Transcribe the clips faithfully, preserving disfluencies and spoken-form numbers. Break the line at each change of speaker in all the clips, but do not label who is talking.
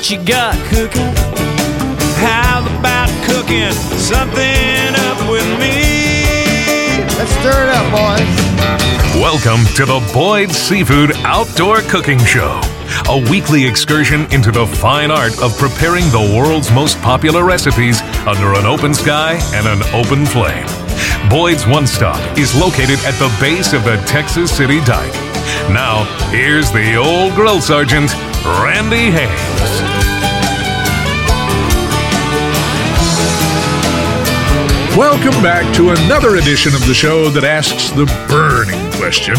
what you got cooking? How about cooking something up with me?
Let's stir it up, boys.
Welcome to the Boyd's Seafood Outdoor Cooking Show, a weekly excursion into the fine art of preparing the world's most popular recipes under an open sky and an open flame. Boyd's One Stop is located at the base of the Texas City Dike. Now, here's the old grill sergeant, Randy Hayes.
Welcome back to another edition of the show that asks the burning question.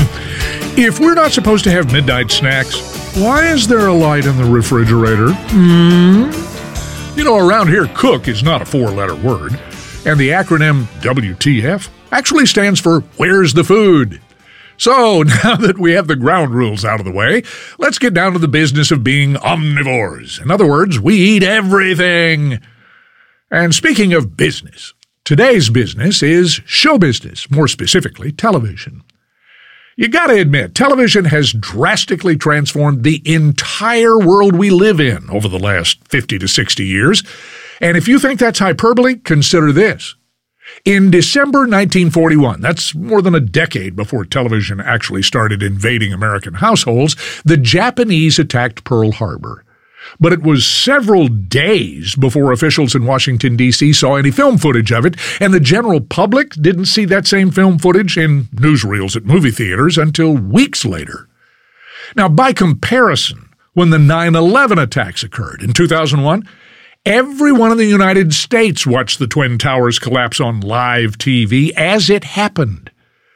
If we're not supposed to have midnight snacks, why is there a light in the refrigerator? Hmm? You know, around here, cook is not a four-letter word, and the acronym W T F actually stands for Where's the Food? So, now that we have the ground rules out of the way, let's get down to the business of being omnivores. In other words, we eat everything. And speaking of business, today's business is show business, more specifically, television. You gotta admit, television has drastically transformed the entire world we live in over the last fifty to sixty years. And if you think that's hyperbole, consider this. In December nineteen forty-one, that's more than a decade before television actually started invading American households, the Japanese attacked Pearl Harbor. But it was several days before officials in Washington, D C saw any film footage of it, and the general public didn't see that same film footage in newsreels at movie theaters until weeks later. Now, by comparison, when the nine eleven attacks occurred in two thousand one, everyone in the United States watched the Twin Towers collapse on live T V as it happened.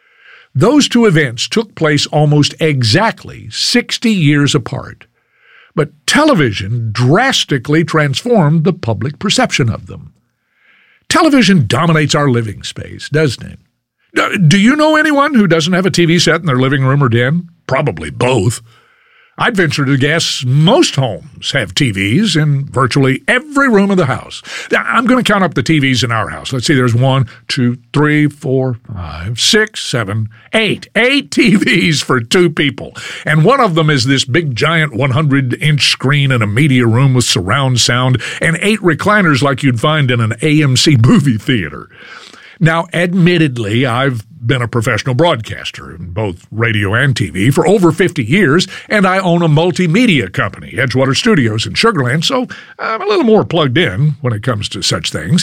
Those two events took place almost exactly sixty years apart. But television drastically transformed the public perception of them. Television dominates our living space, doesn't it? Do you know anyone who doesn't have a T V set in their living room or den? Probably both. I'd venture to guess most homes have T Vs in virtually every room of the house. I'm going to count up the T Vs in our house. Let's see, there's one, two, three, four, five, six, seven, eight. Eight T Vs for two people. And one of them is this big, giant one hundred inch screen in a media room with surround sound and eight recliners like you'd find in an A M C movie theater. Now, admittedly, I've been a professional broadcaster in both radio and T V for over fifty years, and I own a multimedia company, Edgewater Studios in Sugar Land, so I'm a little more plugged in when it comes to such things.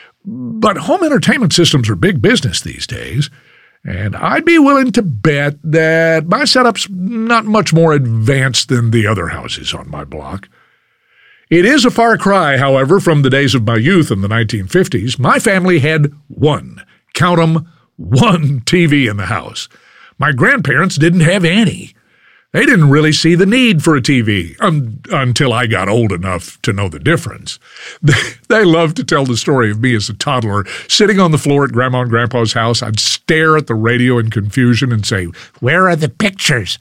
But home entertainment systems are big business these days, and I'd be willing to bet that my setup's not much more advanced than the other houses on my block. It is a far cry, however, from the days of my youth in the nineteen fifties. My family had one, count 'em, one T V in the house. My grandparents didn't have any. They didn't really see the need for a T V um, until I got old enough to know the difference. They, they love to tell the story of me as a toddler sitting on the floor at Grandma and Grandpa's house. I'd stare at the radio in confusion and say, "Where are the pictures?"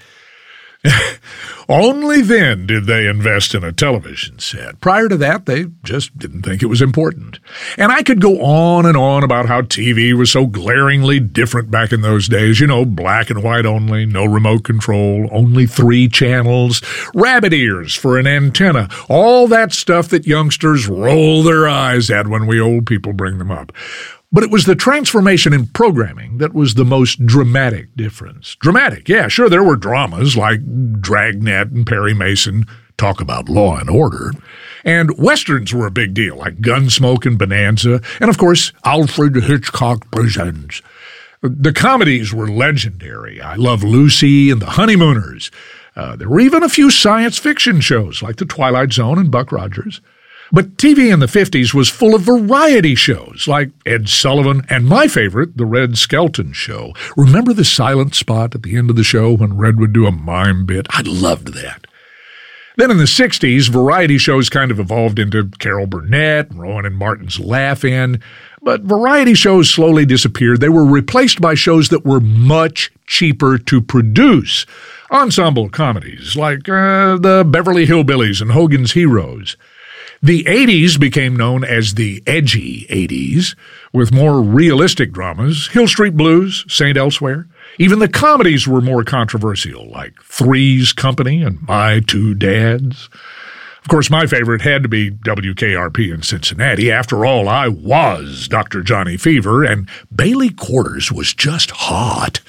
Only then did they invest in a television set. Prior to that, they just didn't think it was important. And I could go on and on about how T V was so glaringly different back in those days. You know, black and white only, no remote control, only three channels, rabbit ears for an antenna, all that stuff that youngsters roll their eyes at when we old people bring them up. But it was the transformation in programming that was the most dramatic difference. Dramatic, yeah, sure, there were dramas like Dragnet and Perry Mason, talk about law and order. And westerns were a big deal, like Gunsmoke and Bonanza. And, of course, Alfred Hitchcock Presents. The comedies were legendary. I Love Lucy and The Honeymooners. Uh, there were even a few science fiction shows, like The Twilight Zone and Buck Rogers. But T V in the fifties was full of variety shows like Ed Sullivan and my favorite, The Red Skelton Show. Remember the silent spot at the end of the show when Red would do a mime bit? I loved that. Then in the sixties, variety shows kind of evolved into Carol Burnett, Rowan and Martin's Laugh-In. But variety shows slowly disappeared. They were replaced by shows that were much cheaper to produce. Ensemble comedies like uh, the Beverly Hillbillies and Hogan's Heroes. The eighties became known as the edgy eighties, with more realistic dramas, Hill Street Blues, Saint Elsewhere. Even the comedies were more controversial, like Three's Company and My Two Dads. Of course, my favorite had to be W K R P in Cincinnati. After all, I was Doctor Johnny Fever, and Bailey Quarters was just hot.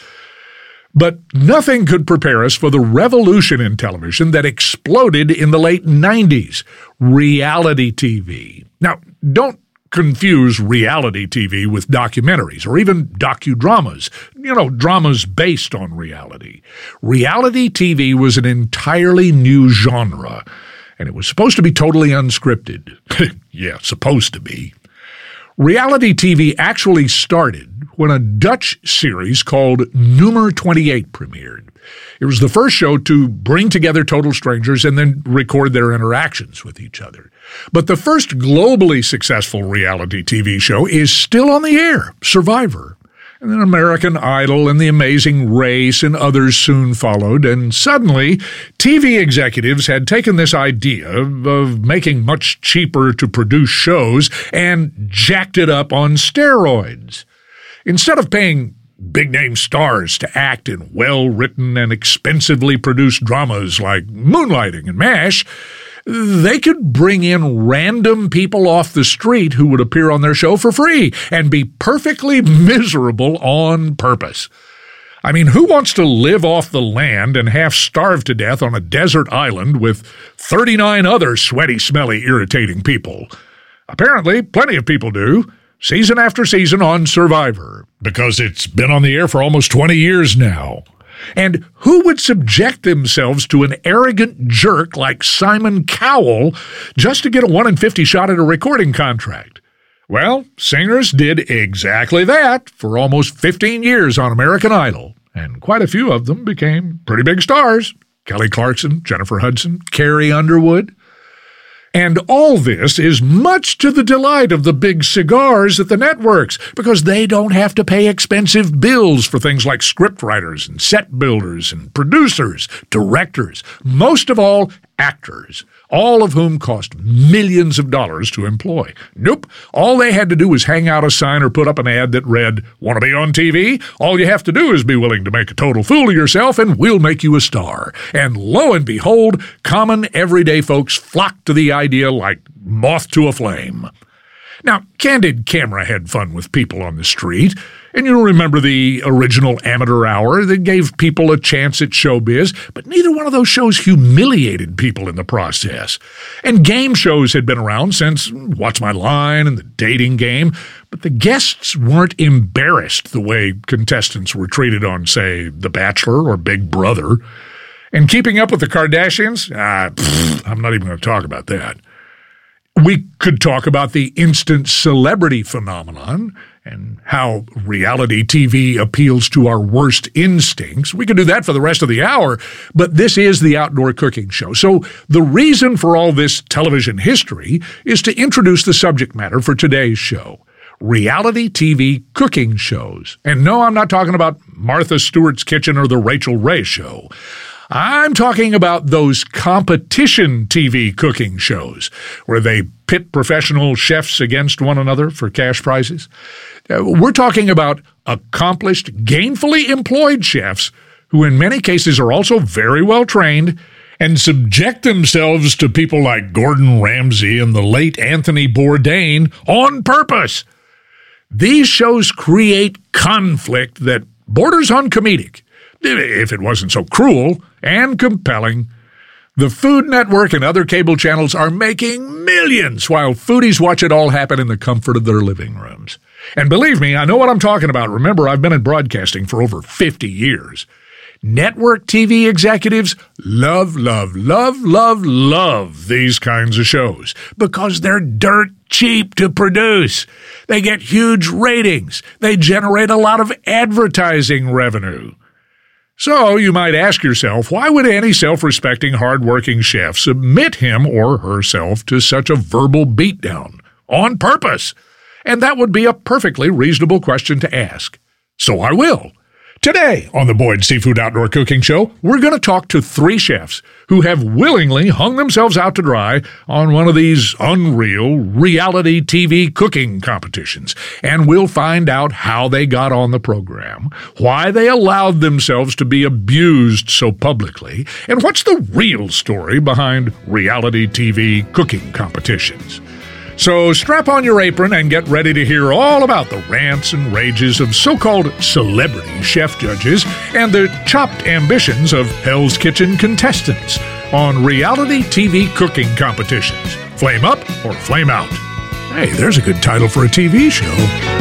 But nothing could prepare us for the revolution in television that exploded in the late nineties, reality T V. Now, don't confuse reality T V with documentaries or even docudramas, you know, dramas based on reality. Reality T V was an entirely new genre, and it was supposed to be totally unscripted. Yeah, supposed to be. Reality T V actually started when a Dutch series called Nummer twenty-eight premiered. It was the first show to bring together total strangers and then record their interactions with each other. But the first globally successful reality T V show is still on the air, Survivor. And then American Idol and The Amazing Race and others soon followed, and suddenly T V executives had taken this idea of making much cheaper to produce shows and jacked it up on steroids. Instead of paying big-name stars to act in well-written and expensively produced dramas like Moonlighting and MASH, they could bring in random people off the street who would appear on their show for free and be perfectly miserable on purpose. I mean, who wants to live off the land and half starve to death on a desert island with thirty-nine other sweaty, smelly, irritating people? Apparently, plenty of people do, season after season on Survivor, because it's been on the air for almost twenty years now. And who would subject themselves to an arrogant jerk like Simon Cowell just to get a one in fifty shot at a recording contract? Well, singers did exactly that for almost fifteen years on American Idol, and quite a few of them became pretty big stars. Kelly Clarkson, Jennifer Hudson, Carrie Underwood. And all this is much to the delight of the big cigars at the networks, because they don't have to pay expensive bills for things like scriptwriters and set builders and producers, directors, most of all, actors, all of whom cost millions of dollars to employ. Nope. All they had to do was hang out a sign or put up an ad that read, "Want to be on T V? All you have to do is be willing to make a total fool of yourself and we'll make you a star." And lo and behold, common everyday folks flocked to the idea like moth to a flame. Now, Candid Camera had fun with people on the street, and you'll remember the original Amateur Hour that gave people a chance at showbiz, but neither one of those shows humiliated people in the process. And game shows had been around since What's My Line and The Dating Game, but the guests weren't embarrassed the way contestants were treated on, say, The Bachelor or Big Brother. And Keeping Up with the Kardashians? Ah, pfft, I'm not even going to talk about that. We could talk about the instant celebrity phenomenon and how reality T V appeals to our worst instincts. We could do that for the rest of the hour, but this is the Outdoor Cooking Show. So the reason for all this television history is to introduce the subject matter for today's show. Reality T V cooking shows. And no, I'm not talking about Martha Stewart's Kitchen or the Rachel Ray Show. I'm talking about those competition T V cooking shows where they pit professional chefs against one another for cash prizes. Uh, we're talking about accomplished, gainfully employed chefs who in many cases are also very well trained and subject themselves to people like Gordon Ramsay and the late Anthony Bourdain on purpose. These shows create conflict that borders on comedic, if it wasn't so cruel and compelling. The Food Network and other cable channels are making millions while foodies watch it all happen in the comfort of their living rooms. And believe me, I know what I'm talking about. Remember, I've been in broadcasting for over fifty years. Network T V executives love, love, love, love, love these kinds of shows because they're dirt cheap to produce. They get huge ratings. They generate a lot of advertising revenue. So you might ask yourself, why would any self-respecting, hard-working chef submit him or herself to such a verbal beatdown on purpose? And that would be a perfectly reasonable question to ask. So I will. Today on the Boyd Seafood Outdoor Cooking Show, we're going to talk to three chefs who have willingly hung themselves out to dry on one of these unreal reality T V cooking competitions. And we'll find out how they got on the program, why they allowed themselves to be abused so publicly, and what's the real story behind reality T V cooking competitions. So strap on your apron and get ready to hear all about the rants and rages of so-called celebrity chef judges and the chopped ambitions of Hell's Kitchen contestants on reality T V cooking competitions. Flame up or flame out? Hey, there's a good title for a T V show.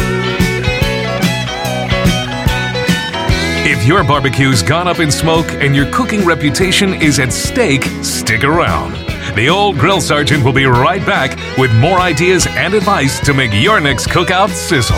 If your barbecue's gone up in smoke and your cooking reputation is at stake, stick around. The Old Grill Sergeant will be right back with more ideas and advice to make your next cookout sizzle.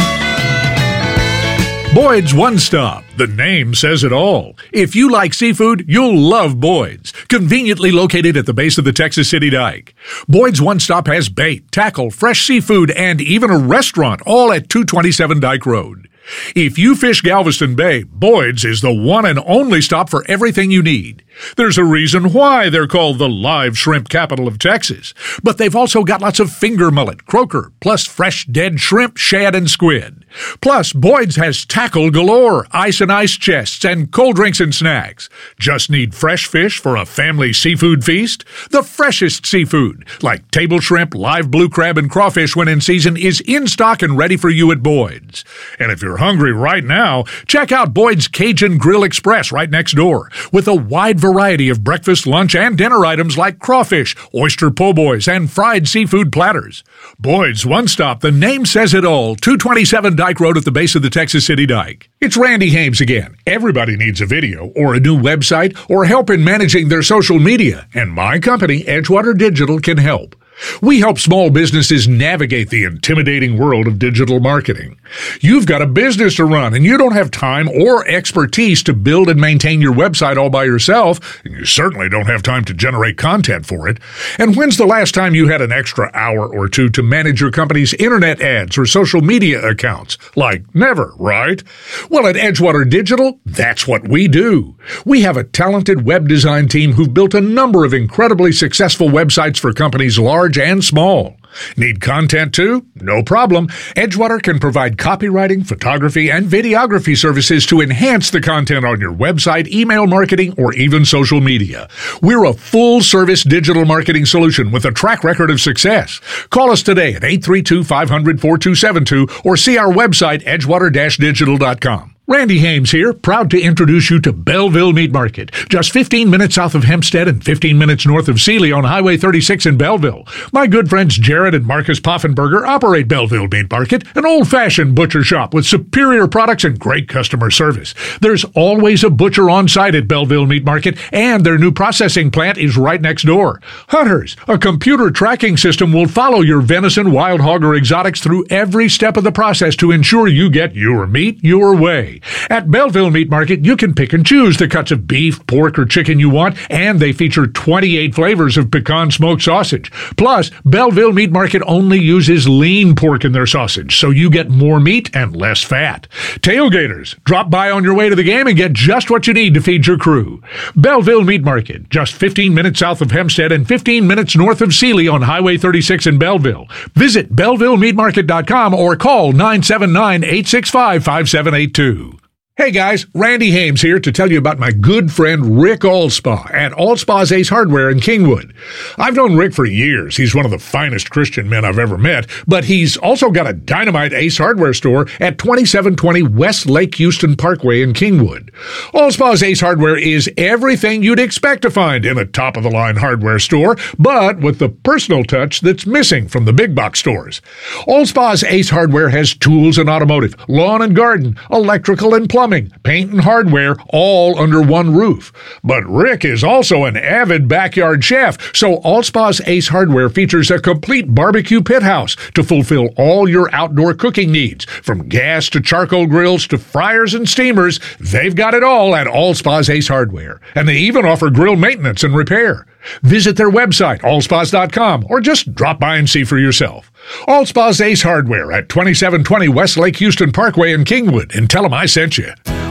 Boyd's One Stop. The name says it all. If you like seafood, you'll love Boyd's. Conveniently located at the base of the Texas City Dike. Boyd's One Stop has bait, tackle, fresh seafood, and even a restaurant, all at two twenty-seven Dike Road. If you fish Galveston Bay, Boyd's is the one and only stop for everything you need. There's a reason why they're called the live shrimp capital of Texas. But they've also got lots of finger mullet, croaker, plus fresh dead shrimp, shad, and squid. Plus, Boyd's has tackle galore, ice and ice chests, and cold drinks and snacks. Just need fresh fish for a family seafood feast? The freshest seafood, like table shrimp, live blue crab, and crawfish when in season, is in stock and ready for you at Boyd's. And if you're hungry right now, check out Boyd's Cajun Grill Express right next door, with a wide variety of breakfast, lunch, and dinner items like crawfish, oyster po' boys, and fried seafood platters. Boyd's One Stop, the name says it all, two twenty-seven Dike Road at the base of the Texas City Dike. It's Randy Hames again. Everybody needs a video, or a new website, or help in managing their social media, and my company, Edgewater Digital, can help. We help small businesses navigate the intimidating world of digital marketing. You've got a business to run, and you don't have time or expertise to build and maintain your website all by yourself, and you certainly don't have time to generate content for it. And when's the last time you had an extra hour or two to manage your company's internet ads or social media accounts? Like never, right? Well, at Edgewater Digital, that's what we do. We have a talented web design team who've built a number of incredibly successful websites for companies large and small. Need content too? No problem. Edgewater can provide copywriting, photography, and videography services to enhance the content on your website, email marketing, or even social media. We're a full-service digital marketing solution with a track record of success. Call us today at eight three two, five hundred, four two seven two or see our website, edgewater dash digital dot com. Randy Hames here, proud to introduce you to Belleville Meat Market, just fifteen minutes south of Hempstead and fifteen minutes north of Sealy on Highway thirty-six in Belleville. My good friends Jared and Marcus Poffenberger operate Belleville Meat Market, an old-fashioned butcher shop with superior products and great customer service. There's always a butcher on site at Belleville Meat Market, and their new processing plant is right next door. Hunters, a computer tracking system will follow your venison, wild hog, or exotics through every step of the process to ensure you get your meat your way. At Belleville Meat Market, you can pick and choose the cuts of beef, pork, or chicken you want, and they feature twenty-eight flavors of pecan smoked sausage. Plus, Belleville Meat Market only uses lean pork in their sausage, so you get more meat and less fat. Tailgaters, drop by on your way to the game and get just what you need to feed your crew. Belleville Meat Market, just fifteen minutes south of Hempstead and fifteen minutes north of Sealy on Highway thirty-six in Belleville. Visit belleville meat market dot com or call nine seven nine, eight six five, five seven eight two. Hey guys, Randy Hames here to tell you about my good friend Rick Allspaw at Allspaw's Ace Hardware in Kingwood. I've known Rick for years. He's one of the finest Christian men I've ever met, but he's also got a dynamite Ace Hardware store at twenty-seven twenty West Lake Houston Parkway in Kingwood. Allspaw's Ace Hardware is everything you'd expect to find in a top-of-the-line hardware store, but with the personal touch that's missing from the big box stores. Allspaw's Ace Hardware has tools and automotive, lawn and garden, electrical and plumbing, Plumbing, paint, and hardware, all under one roof. But Rick is also an avid backyard chef, so Allspaw's Ace Hardware features a complete barbecue pit house to fulfill all your outdoor cooking needs. From gas to charcoal grills to fryers and steamers, they've got it all at Allspaw's Ace Hardware. And they even offer grill maintenance and repair. Visit their website, allspas dot com, or just drop by and see for yourself. Allspaw's Ace Hardware at twenty-seven twenty West Lake Houston Parkway in Kingwood, and tell them I sent you.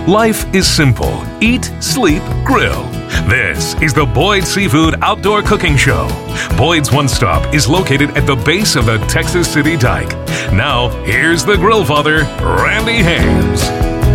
Life is simple. Eat, sleep, grill. This is the Boyd Seafood Outdoor Cooking Show. Boyd's One Stop is located at the base of the Texas City Dike. Now, here's the grill father, Randy Hames.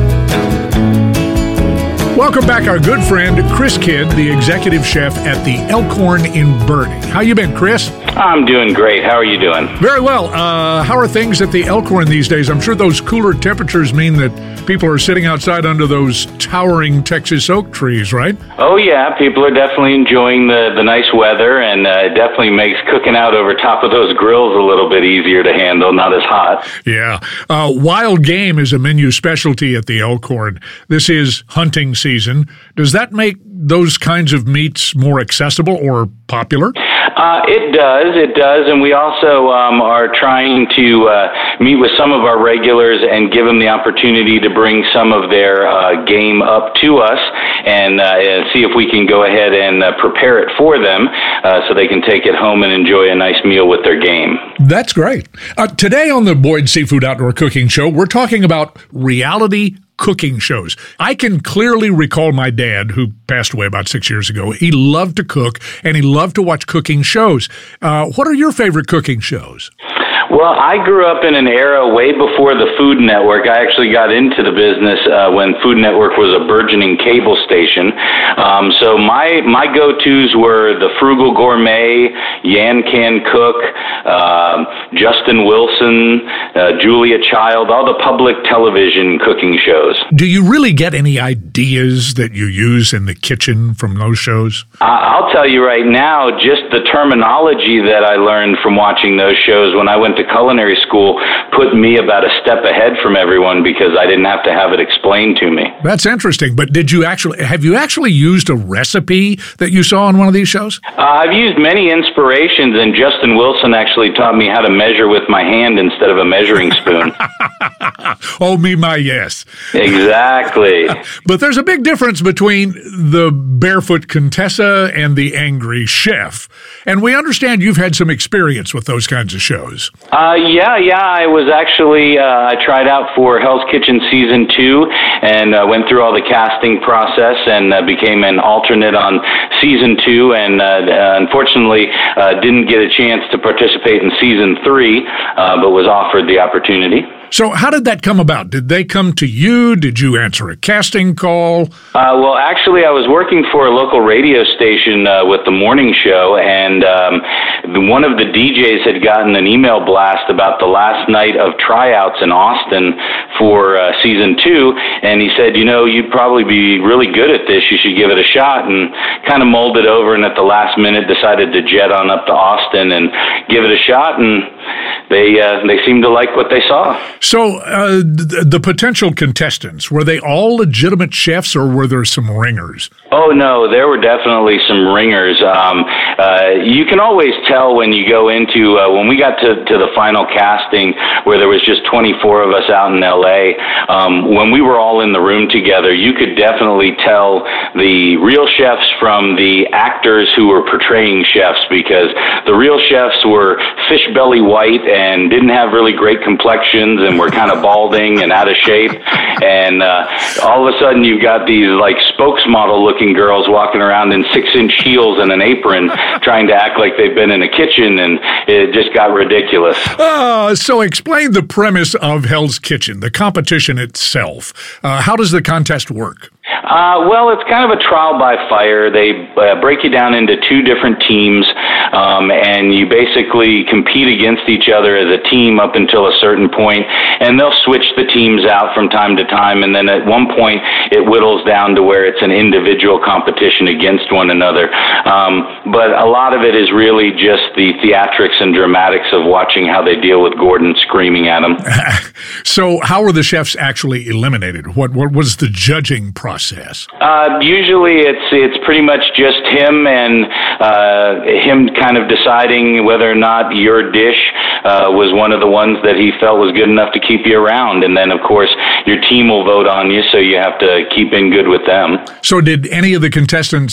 Welcome back, our good friend Chris Kidd, the executive chef at the Elkhorn in Boerne. How you been, Chris?
I'm doing great. How are you doing?
Very well. Uh, how are things at the Elkhorn these days? I'm sure those cooler temperatures mean that people are sitting outside under those towering Texas oak trees, right?
Oh, yeah. People are definitely enjoying the, the nice weather, and uh, it definitely makes cooking out over top of those grills a little bit easier to handle, not as hot.
Yeah. Uh, wild game is a menu specialty at the Elkhorn. This is hunting season. Does that make those kinds of meats more accessible or popular?
Uh, it does, it does, and we also um, are trying to uh, meet with some of our regulars and give them the opportunity to bring some of their uh, game up to us and, uh, and see if we can go ahead and uh, prepare it for them uh, so they can take it home and enjoy a nice meal with their game.
That's great. Uh, today on the Boyd Seafood Outdoor Cooking Show, we're talking about reality cooking shows. I can clearly recall my dad, who passed away about six years ago. He loved to cook, and he loved to watch cooking shows. Uh, what are your favorite cooking shows?
Well, I grew up in an era way before the Food Network. I actually got into the business uh, when Food Network was a burgeoning cable station. Um, so my my go-tos were The Frugal Gourmet, Yan Can Cook, uh, Justin Wilson, uh, Julia Child, all the public television cooking shows.
Do you really get any ideas that you use in the kitchen from those shows?
Uh, I'll tell you right now, just the terminology that I learned from watching those shows when I went to culinary school put me about a step ahead from everyone because I didn't have to have it explained to me.
That's interesting. But did you actually, have you actually used a recipe that you saw on one of these shows?
Uh, I've used many inspirations, and Justin Wilson actually taught me how to measure with my hand instead of a measuring spoon.
Oh, me, my, yes.
Exactly.
But there's a big difference between the barefoot Contessa and the angry chef. And we understand you've had some experience with those kinds of shows.
Uh, yeah, yeah. I was actually, uh, I tried out for Hell's Kitchen Season two and uh, went through all the casting process and uh, became an alternate on Season two and uh, unfortunately uh, didn't get a chance to participate in Season three, uh, but was offered the opportunity.
So how did that come about? Did they come to you? Did you answer a casting call?
Uh, well, actually, I was working for a local radio station uh, with the morning show, and um, one of the D Js had gotten an email blast about the last night of tryouts in Austin for uh, season two, and he said, you know, you'd probably be really good at this. You should give it a shot, and kind of mulled it over, and at the last minute decided to jet on up to Austin and give it a shot, and they uh, they seemed to like what they saw.
So uh, the, the potential contestants, were they all legitimate chefs or were there some ringers?
Oh, no, there were definitely some ringers. Um, uh, you can always tell when you go into, uh, when we got to, to the final casting where there was just twenty-four of us out in L A, um, when we were all in the room together, you could definitely tell the real chefs from the actors who were portraying chefs, because the real chefs were fish belly white and didn't have really great complexions and were kind of balding and out of shape. And uh, all of a sudden you've got these like spokesmodel looking girls walking around in six inch heels and an apron trying to act like they've been in a kitchen, and it just got ridiculous.
Uh, so explain the premise of Hell's Kitchen, the competition itself. Uh, how does the contest work?
Uh, well, it's kind of a trial by fire. They uh, break you down into two different teams, um, and you basically compete against each other as a team up until a certain point, and they'll switch the teams out from time to time, and then at one point it whittles down to where it's an individual competition against one another. Um, but a lot of it is really just the theatrics and dramatics of watching how they deal with Gordon screaming at them.
So how were the chefs actually eliminated? What, what was the judging process?
Uh, usually it's it's pretty much just him and uh, him kind of deciding whether or not your dish uh, was one of the ones that he felt was good enough to keep you around. And then, of course, your team will vote on you, so you have to keep in good with them.
So did any of the contestants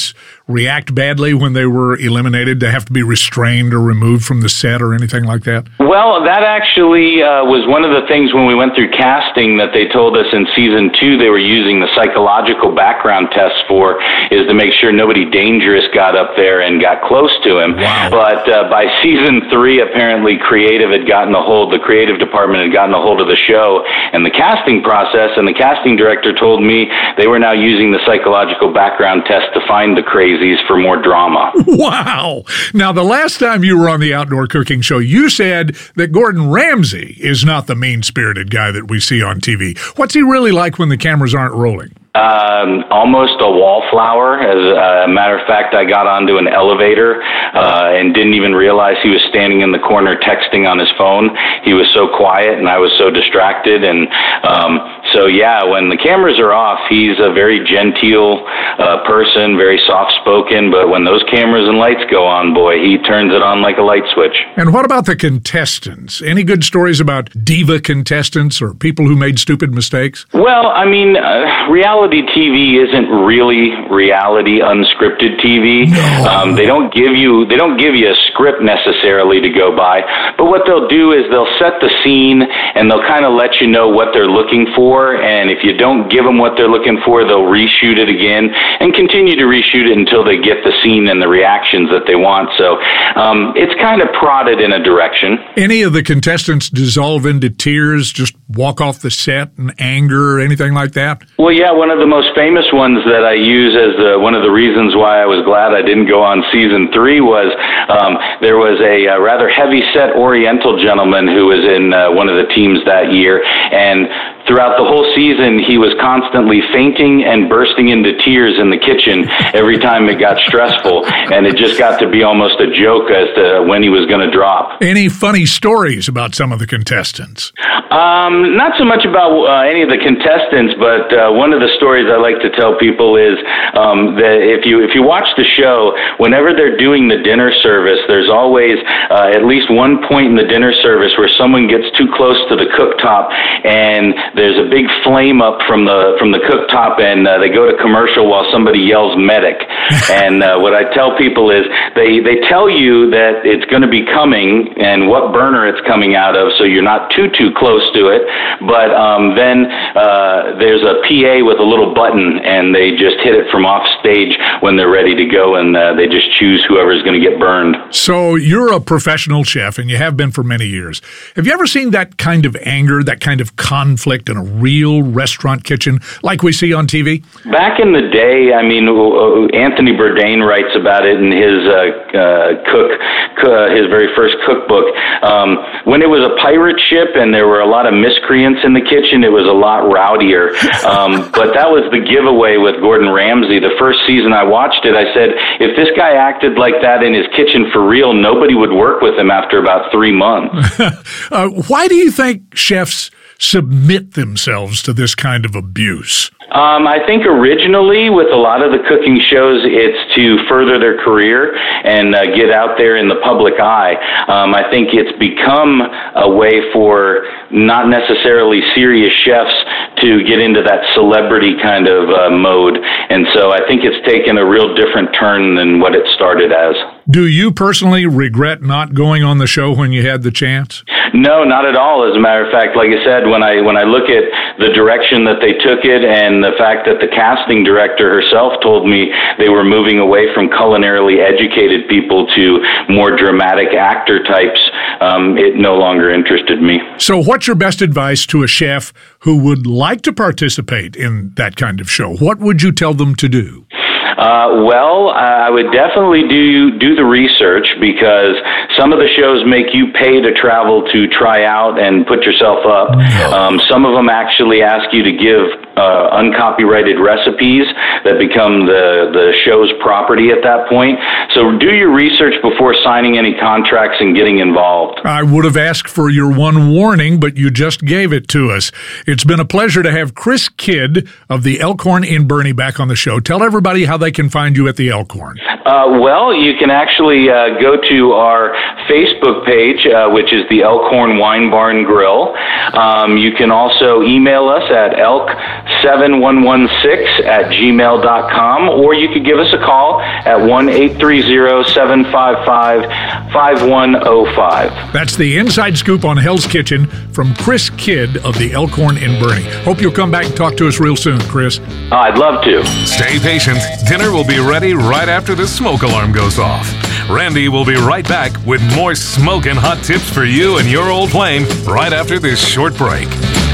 react badly when they were eliminated, to have to be restrained or removed from the set or anything like that?
Well, that actually uh, was one of the things when we went through casting that they told us in season two they were using the psychological background tests for, is to make sure nobody dangerous got up there and got close to him.
Wow.
But uh, by season three, apparently creative had gotten a hold, the creative department had gotten a hold of the show and the casting process, and the casting director told me they were now using the psychological background test to find the crazies for more drama.
Wow. Now, the last time you were on the Outdoor Cooking Show, you said that Gordon Ramsay is not the mean-spirited guy that we see on T V. What's he really like when the cameras aren't rolling?
Um, almost a wallflower. As a matter of fact, I got onto an elevator uh, and didn't even realize he was standing in the corner texting on his phone. He was so quiet and I was so distracted. And um, so, yeah, when the cameras are off, he's a very genteel uh, person, very soft-spoken. But when those cameras and lights go on, boy, he turns it on like a light switch.
And what about the contestants? Any good stories about diva contestants or people who made stupid mistakes?
Well, I mean, uh, reality T V isn't really reality unscripted T V.
No.
Um, they don't give you they don't give you a script necessarily to go by. But what they'll do is they'll set the scene and they'll kind of let you know what they're looking for. And if you don't give them what they're looking for, they'll reshoot it again and continue to reshoot it until they get the scene and the reactions that they want. So um, it's kind of prodded in a direction.
Any of the contestants dissolve into tears, just walk off the set in anger or anything like that?
Well, yeah, one of the most famous ones that I use as the, one of the reasons why I was glad I didn't go on season three was um, there was a, a rather heavy-set Oriental gentleman who was in uh, one of the teams that year, and throughout the whole season, he was constantly fainting and bursting into tears in the kitchen every time it got stressful, and it just got to be almost a joke as to when he was going to drop.
Any funny stories about some of the contestants?
Um, not so much about uh, any of the contestants, but uh, one of the stories I like to tell people is um, that if you if you watch the show, whenever they're doing the dinner service, there's always uh, at least one point in the dinner service where someone gets too close to the cooktop and there's a big flame up from the from the cooktop, and uh, they go to commercial while somebody yells medic. And uh, what I tell people is they, they tell you that it's going to be coming and what burner it's coming out of, so you're not too, too close to it. But um, then uh, there's a P A with a little button, and they just hit it from off stage when they're ready to go, and uh, they just choose whoever's going to get burned.
So you're a professional chef, and you have been for many years. Have you ever seen that kind of anger, that kind of conflict in a real restaurant kitchen like we see on T V?
Back in the day, I mean, Anthony Bourdain writes about it in his uh, uh, cook, uh, his very first cookbook. Um, when it was a pirate ship and there were a lot of miscreants in the kitchen, it was a lot rowdier. Um, but that was the giveaway with Gordon Ramsay. The first season I watched it, I said, if this guy acted like that in his kitchen for real, nobody would work with him after about three months.
uh, why do you think chefs submit themselves to this kind of abuse?
Um, I think originally with a lot of the cooking shows, it's to further their career and uh, get out there in the public eye. Um, I think it's become a way for not necessarily serious chefs to get into that celebrity kind of uh, mode. And so I think it's taken a real different turn than what it started as.
Do you personally regret not going on the show when you had the chance?
No, not at all. As a matter of fact, like I said, when I when I look at the direction that they took it and the fact that the casting director herself told me they were moving away from culinarily educated people to more dramatic actor types, um, it no longer interested me.
So what's your best advice to a chef who would like to participate in that kind of show? What would you tell them to do?
Uh, well, I would definitely do do the research, because some of the shows make you pay to travel to try out and put yourself up. Um, some of them actually ask you to give uh, uncopyrighted recipes that become the, the show's property at that point. So do your research before signing any contracts and getting involved.
I would have asked for your one warning, but you just gave it to us. It's been a pleasure to have Chris Kidd of the Elkhorn in Boerne back on the show. Tell everybody how they can find you at the Elkhorn.
Uh, well, you can actually uh, go to our Facebook page, uh, which is the Elkhorn Wine Barn Grill. Um, you can also email us at elk seven one one six at gmail dot com, or you could give us a call at one eight three zero, seven five five, five one zero five.
That's the inside scoop on Hell's Kitchen from Chris Kidd of the Elkhorn in Boerne. Hope you'll come back and talk to us real soon, Chris.
Oh, I'd love to.
Stay patient. Dinner will be ready right after the smoke alarm goes off. Randy will be right back with more smoking hot tips for you and your old flame right after this short break.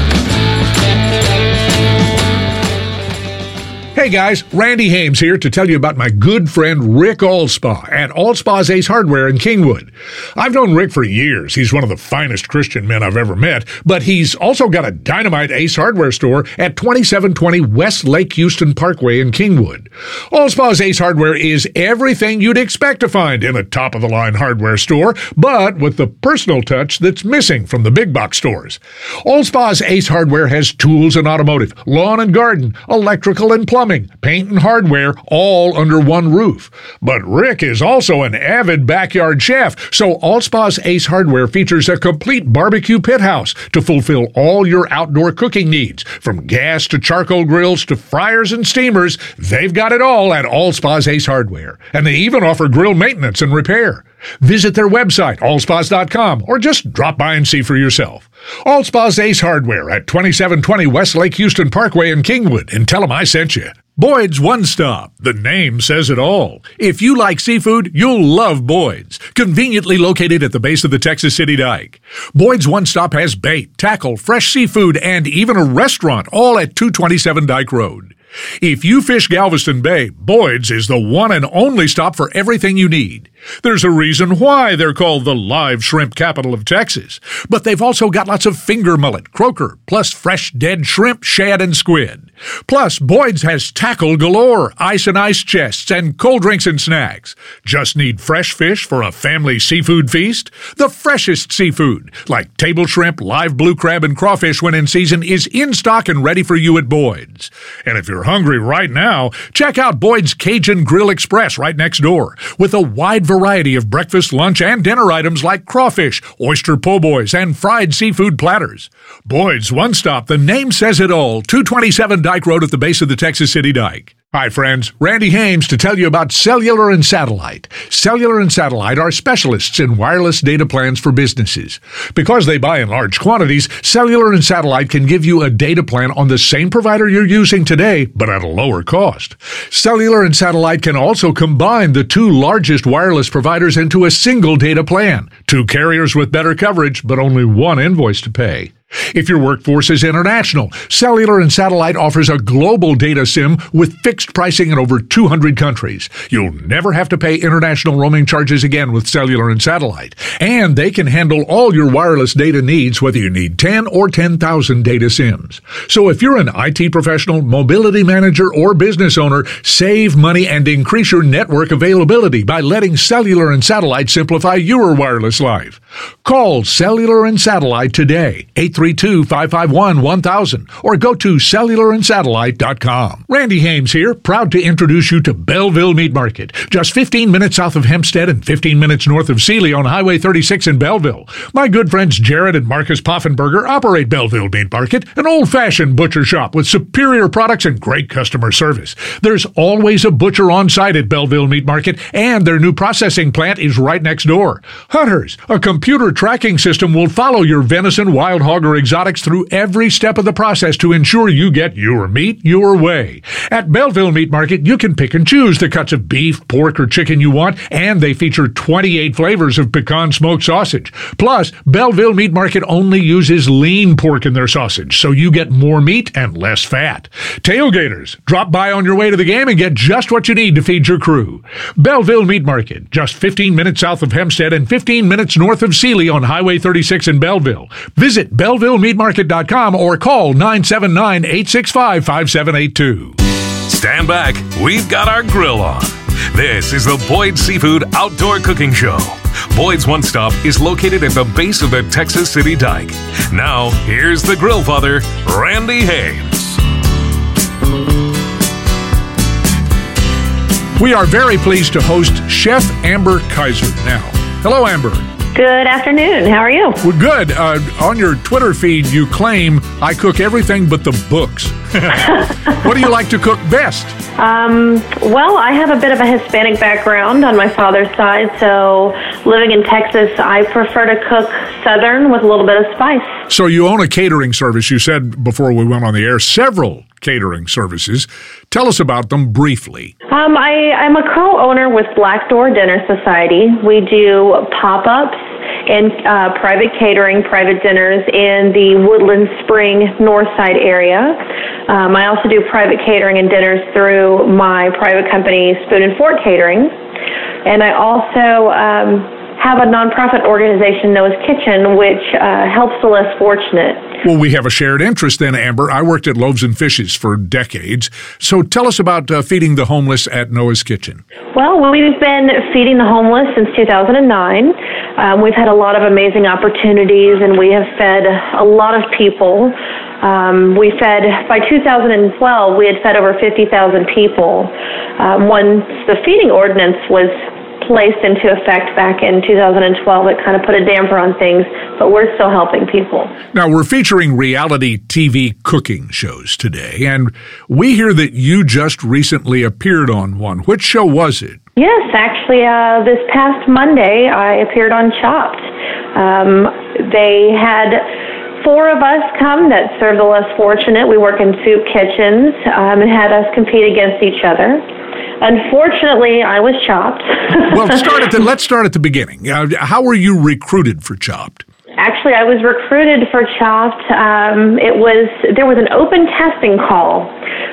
Hey guys, Randy Hames here to tell you about my good friend Rick Allspaw at Allspaw's Ace Hardware in Kingwood. I've known Rick for years. He's one of the finest Christian men I've ever met, but he's also got a dynamite Ace Hardware store at twenty-seven twenty West Lake Houston Parkway in Kingwood. Allspaw's Ace Hardware is everything you'd expect to find in a top-of-the-line hardware store, but with the personal touch that's missing from the big box stores. Allspaw's Ace Hardware has tools and automotive, lawn and garden, electrical and plumbing, paint and hardware, all under one roof. But Rick is also an avid backyard chef, so Allspaw's Ace Hardware features a complete barbecue pit house to fulfill all your outdoor cooking needs. From gas to charcoal grills to fryers and steamers, they've got it all at Allspaw's Ace Hardware. And they even offer grill maintenance and repair. Visit their website, allspas dot com, or just drop by and see for yourself. Allspaw's Ace Hardware at twenty-seven twenty West Lake Houston Parkway in Kingwood, and tell them I sent you. Boyd's One Stop. The name says it all. If you like seafood, you'll love Boyd's. Conveniently located at the base of the Texas City Dike. Boyd's One Stop has bait, tackle, fresh seafood, and even a restaurant, all at two twenty-seven Dike Road. If you fish Galveston Bay, Boyd's is the one and only stop for everything you need. There's a reason why they're called the live shrimp capital of Texas. But they've also got lots of finger mullet, croaker, plus fresh dead shrimp, shad, and squid. Plus, Boyd's has tackle galore, ice and ice chests, and cold drinks and snacks. Just need fresh fish for a family seafood feast? The freshest seafood, like table shrimp, live blue crab, and crawfish when in season, is in stock and ready for you at Boyd's. And if you're hungry right now, check out Boyd's Cajun Grill Express right next door, with a wide variety of breakfast, lunch, and dinner items like crawfish, oyster po' boys, and fried seafood platters. Boyd's One Stop, the name says it all, two twenty-seven Dike Road at the base of the Texas City Dike. Hi friends, Randy Hames to tell you about Cellular and Satellite. Cellular and Satellite are specialists in wireless data plans for businesses. Because they buy in large quantities, Cellular and Satellite can give you a data plan on the same provider you're using today, but at a lower cost. Cellular and Satellite can also combine the two largest wireless providers into a single data plan. Two carriers with better coverage, but only one invoice to pay. If your workforce is international, Cellular and Satellite offers a global data SIM with fixed pricing in over two hundred countries. You'll never have to pay international roaming charges again with Cellular and Satellite. And they can handle all your wireless data needs, whether you need ten or ten thousand data SIMs. So if you're an I T professional, mobility manager, or business owner, save money and increase your network availability by letting Cellular and Satellite simplify your wireless life. Call Cellular and Satellite today, eight three two, five five one, one thousand, or go to cellular and satellite dot com. Randy Hames here, proud to introduce you to Belleville Meat Market, just fifteen minutes south of Hempstead and fifteen minutes north of Sealy on Highway thirty-six in Belleville. My good friends Jared and Marcus Poffenberger operate Belleville Meat Market, an old-fashioned butcher shop with superior products and great customer service. There's always a butcher on site at Belleville Meat Market, and their new processing plant is right next door. Hunters, a computer tracking system will follow your venison, wild hog, or exotics through every step of the process to ensure you get your meat your way. At Belleville Meat Market, you can pick and choose the cuts of beef, pork, or chicken you want, and they feature twenty-eight flavors of pecan smoked sausage. Plus, Belleville Meat Market only uses lean pork in their sausage, so you get more meat and less fat. Tailgaters, drop by on your way to the game and get just what you need to feed your crew. Belleville Meat Market, just fifteen minutes south of Hempstead and fifteen minutes north of Sealy on Highway thirty-six in Belleville. Visit belleville meat market dot com or call nine seven nine, eight six five, five seven eight two.
Stand back, we've got our grill on. This is the Boyd's Seafood Outdoor Cooking Show. Boyd's One Stop is located at the base of the Texas City Dike. Now, here's the grill father, Randy Hames.
We are very pleased to host Chef Amber Kaiser now. Hello, Amber.
Good afternoon. How are you?
Well, good. Uh, on your Twitter feed, you claim I cook everything but the books. What do you like to cook best?
Um, well, I have a bit of a Hispanic background on my father's side, so living in Texas, I prefer to cook Southern with a little bit of spice.
So you own a catering service. You said before we went on the air, several catering services. Tell us about them briefly.
Um, I, I'm a co-owner with Black Door Dinner Society. We do pop-ups and uh, private catering, private dinners in the Woodland Spring North Side area. Um, I also do private catering and dinners through my private company, Spoon and Fork Catering. And I also um, have a nonprofit organization, Noah's Kitchen, which uh, helps the less fortunate.
Well, we have a shared interest then, Amber. I worked at Loaves and Fishes for decades. So tell us about uh, feeding the homeless at Noah's Kitchen.
Well, we've been feeding the homeless since two thousand nine. Um, we've had a lot of amazing opportunities, and we have fed a lot of people. Um, we fed, by two thousand twelve, we had fed over fifty thousand people. Um, once the feeding ordinance was placed into effect back in two thousand twelve, it kind of put a damper on things, but we're still helping people.
Now, we're featuring reality T V cooking shows today, and we hear that you just recently appeared on one. Which show was it?
Yes, actually, uh, this past Monday, I appeared on Chopped. Um, they had four of us come that serve the less fortunate. We work in soup kitchens um, and had us compete against each other. Unfortunately, I was Chopped.
Well, start at the, let's start at the beginning. Uh, how were you recruited for Chopped?
Actually, I was recruited for Chopped. Um, it was there was an open testing call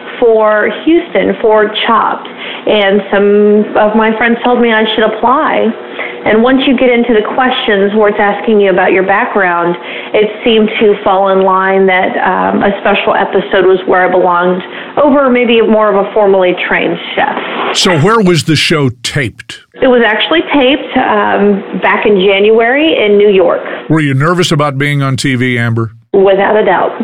for Houston for Chopped, and some of my friends told me I should apply. And once you get into the questions where it's asking you about your background, it seemed to fall in line that um, a special episode was where I belonged over maybe more of a formally trained chef.
So where was the show taped?
It was actually taped um, back in January in New York.
Were you nervous about being on T V, Amber?
Without a doubt.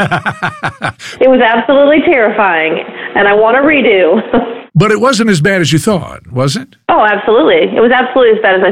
It was absolutely terrifying, and I want to redo.
But it wasn't as bad as you thought, was it?
Oh, absolutely. It was absolutely as bad as I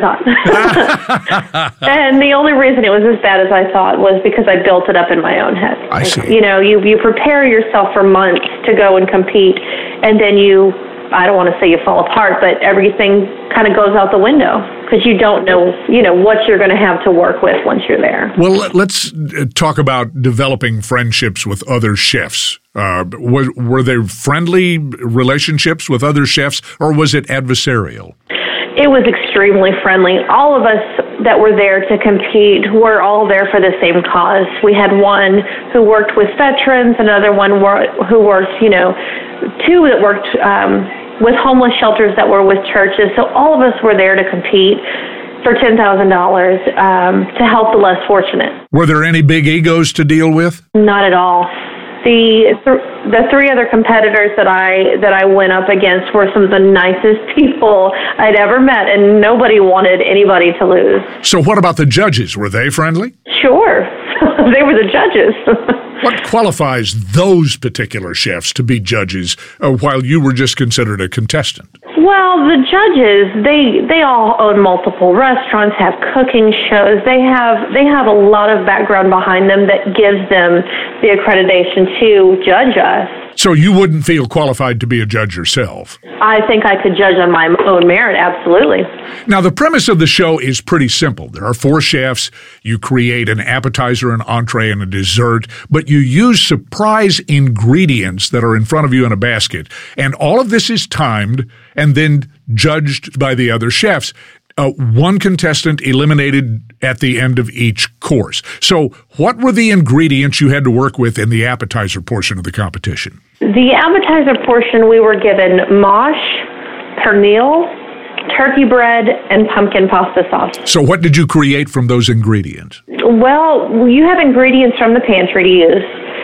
thought. And the only reason it was as bad as I thought was because I built it up in my own head.
I see.
You know, you, you prepare yourself for months to go and compete, and then you, I don't want to say you fall apart, but everything kind of goes out the window because you don't know, you know, what you're going to have to work with once you're there.
Well, let's talk about developing friendships with other chefs. Uh, were, were there friendly relationships with other chefs, or was it adversarial?
It was extremely friendly. All of us that were there to compete were all there for the same cause. We had one who worked with veterans, another one wor- who worked, you know, two that worked um, with homeless shelters that were with churches. So all of us were there to compete for ten thousand dollars um, to help the less fortunate.
Were there any big egos to deal with?
Not at all. The th- the three other competitors that I that I went up against were some of the nicest people I'd ever met, and nobody wanted anybody to lose.
So what about the judges? Were they friendly?
Sure. They were the judges.
What qualifies those particular chefs to be judges uh, while you were just considered a contestant?
Well, the judges, they they all own multiple restaurants, have cooking shows. They have they have a lot of background behind them that gives them the accreditation to judge us.
So you wouldn't feel qualified to be a judge yourself?
I think I could judge on my own merit, absolutely.
Now, the premise of the show is pretty simple. There are four chefs. You create an appetizer, an entree, and a dessert, but you use surprise ingredients that are in front of you in a basket. And all of this is timed and then judged by the other chefs. Uh, one contestant eliminated at the end of each course. So what were the ingredients you had to work with in the appetizer portion of the competition?
The appetizer portion, we were given mosh, pernil, turkey bread, and pumpkin pasta sauce.
So what did you create from those ingredients?
Well, you have ingredients from the pantry to use.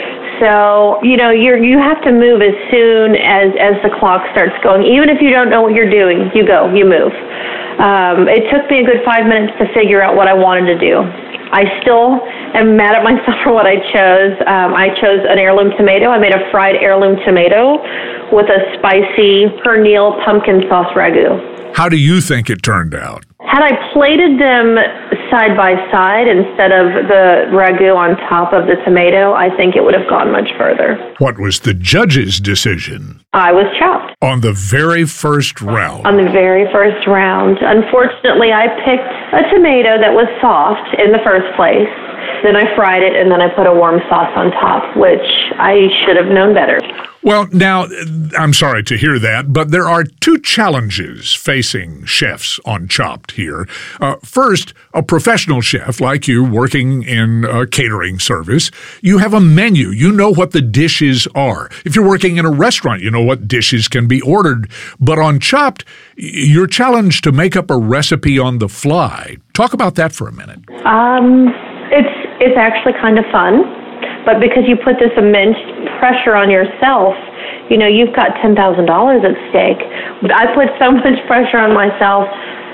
So, you know, you you have to move as soon as, as the clock starts going. Even if you don't know what you're doing, you go, you move. Um, it took me a good five minutes to figure out what I wanted to do. I still am mad at myself for what I chose. Um, I chose an heirloom tomato. I made a fried heirloom tomato with a spicy pernil pumpkin sauce ragu.
How do you think it turned out?
Had I plated them side by side instead of the ragu on top of the tomato, I think it would have gone much further.
What was the judge's decision?
I was chopped.
On the very first round?
On the very first round. Unfortunately, I picked a tomato that was soft in the first place. Then I fried it, and then I put a warm sauce on top, which I should have known better.
Well, now, I'm sorry to hear that, but there are two challenges facing chefs on Chopped here. Uh, first, a professional chef like you working in a catering service, you have a menu. You know what the dishes are. If you're working in a restaurant, you know what dishes can be ordered. But on Chopped, you're challenged to make up a recipe on the fly. Talk about that for a minute. Um,
it's it's actually kind of fun. But because you put this immense pressure on yourself, you know, you've got ten thousand dollars at stake. I put so much pressure on myself,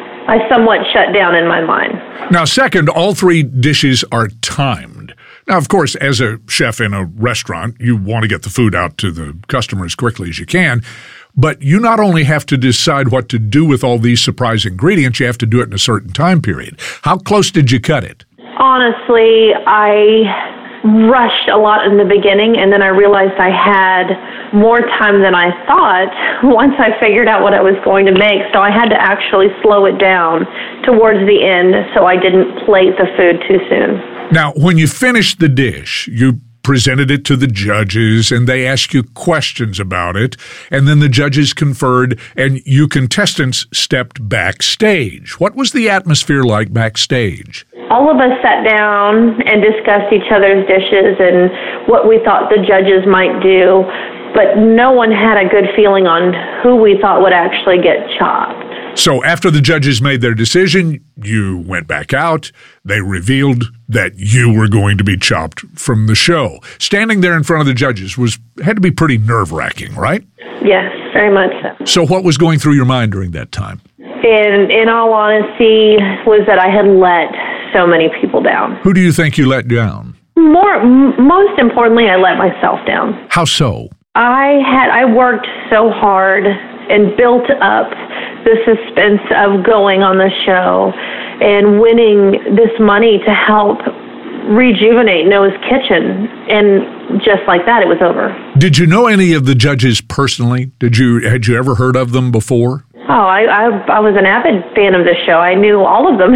I somewhat shut down in my mind.
Now, second, all three dishes are timed. Now, of course, as a chef in a restaurant, you want to get the food out to the customer as quickly as you can. But you not only have to decide what to do with all these surprise ingredients, you have to do it in a certain time period. How close did you cut it?
Honestly, I rushed a lot in the beginning, and then I realized I had more time than I thought once I figured out what I was going to make. So I had to actually slow it down towards the end so I didn't plate the food too soon.
Now, when you finished the dish, you presented it to the judges, and they asked you questions about it, and then the judges conferred, and you contestants stepped backstage. What was the atmosphere like backstage?
All of us sat down and discussed each other's dishes and what we thought the judges might do, but no one had a good feeling on who we thought would actually get chopped.
So after the judges made their decision, you went back out. They revealed that you were going to be chopped from the show. Standing there in front of the judges was had to be pretty nerve-wracking, right?
Yes, very much so.
So what was going through your mind during that time?
In, in all honesty, was that I had let so many people down.
Who do you think you let down?
More, m- most importantly, I let myself down.
How so?
I had I worked so hard and built up the suspense of going on the show and winning this money to help rejuvenate Noah's Kitchen, and just like that, it was over.
Did you know any of the judges personally? Did you had you ever heard of them before?
Oh, I, I I was an avid fan of the show. I knew all of them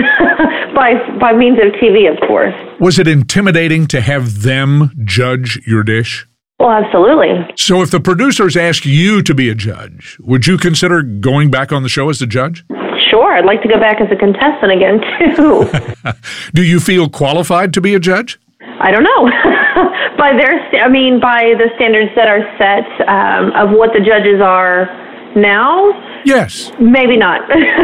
by by means of T V, of course.
Was it intimidating to have them judge your dish?
Well, absolutely.
So if the producers asked you to be a judge, would you consider going back on the show as a judge?
Sure, I'd like to go back as a contestant again, too.
Do you feel qualified to be a judge?
I don't know. by their, I mean, by the standards that are set um, of what the judges are now?
Yes.
Maybe not.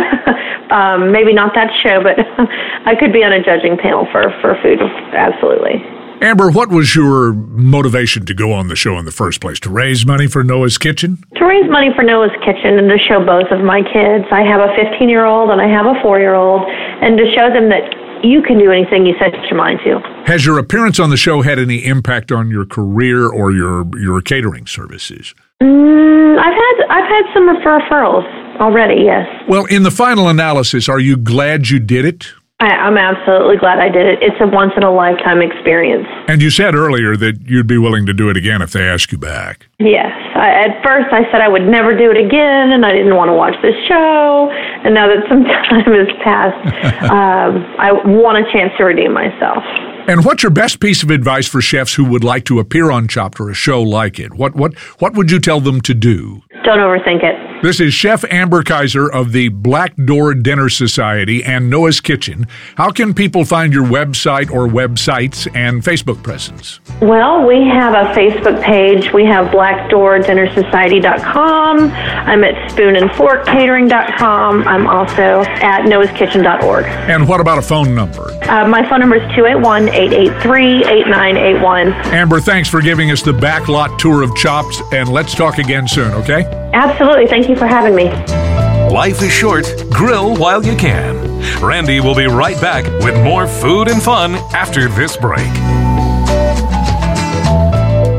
um, maybe not that show, but I could be on a judging panel for, for food, absolutely.
Amber, what was your motivation to go on the show in the first place? To raise money for Noah's Kitchen?
To raise money for Noah's Kitchen and to show both of my kids. I have a fifteen-year-old and I have a four-year-old, and to show them that you can do anything you set your mind to.
Has your appearance on the show had any impact on your career or your, your catering services?
Mm, I've had I've had some referrals already, yes.
Well, in the final analysis, are you glad you did it?
I, I'm absolutely glad I did it. It's a once-in-a-lifetime experience.
And you said earlier that you'd be willing to do it again if they ask you back.
Yes. I, at first, I said I would never do it again, and I didn't want to watch this show. And now that some time has passed, um, I want a chance to redeem myself.
And what's your best piece of advice for chefs who would like to appear on Chopped or a show like it? What what what would you tell them to do?
Don't overthink it.
This is Chef Amber Kaiser of the Black Door Dinner Society and Noah's Kitchen. How can people find your website or websites and Facebook presence?
Well, we have a Facebook page. We have black door dinner society dot com. I'm at spoon and fork catering dot com. I'm also at noahs kitchen dot org.
And what about a phone number?
Uh, my phone number is two eight one, eight eight three, eight nine eight one.
Amber, thanks for giving us the backlot tour of Chopped, and let's talk again soon, okay?
Absolutely. Thank you for having me.
Life is short. Grill while you can. Randy will be right back with more food and fun after this break.